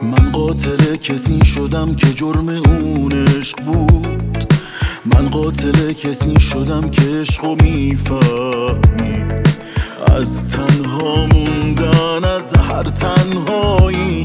من قاتل کسی شدم که جرم اون عشق بود. من قاتل کسی شدم که عشقو میفهمید. از تنها موندن از هر تنهایی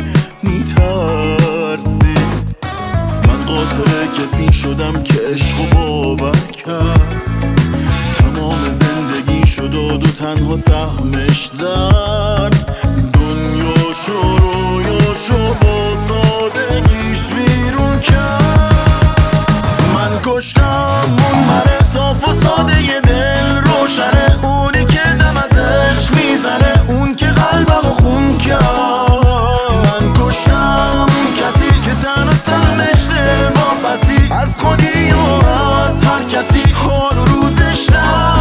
میترسید. من قاتل کسی شدم که عشقو باور کرد. تمام زندگی شد و تنها سهمش درد. دنیاشو رویاشو با سادگیش ویرون کرد. من کشتم اون من صاف و ساده ی دل روشنه، اونی که دم از عشق میزنه، اون که قلبمو خون کرد. من کشتم کسی که تنها سهمش دل واپسی از خودی و از هر کسی حال و روزش در.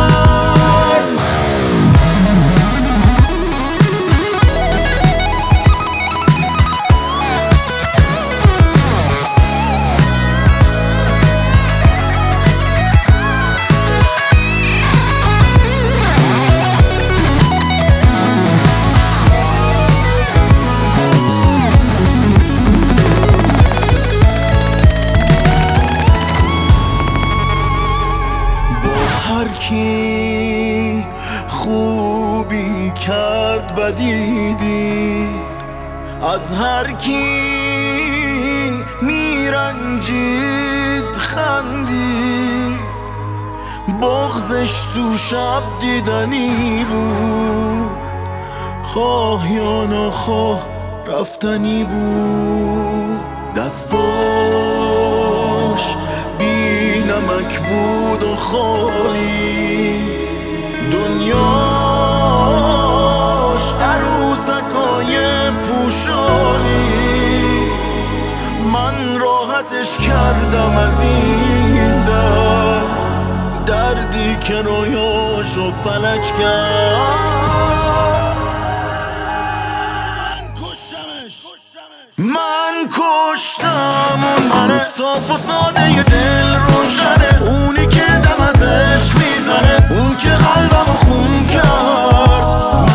هر کی خوبی کرد بدی دید، از هر کی میرنجید خندید. بغضش تو شب دیدنی بود، خواه یا نخواه رفتنی بود. دستاش بی نمک بود و خالی، دنیاش عروسکای پوشالی. من راحتش کردم از این درد، دردی که رویاشو فلج کرد. من کشتم اون من صاف و ساده ی دل روشنه، اونی که دم از عشق میزنه، اون که قلبمو خون کرد.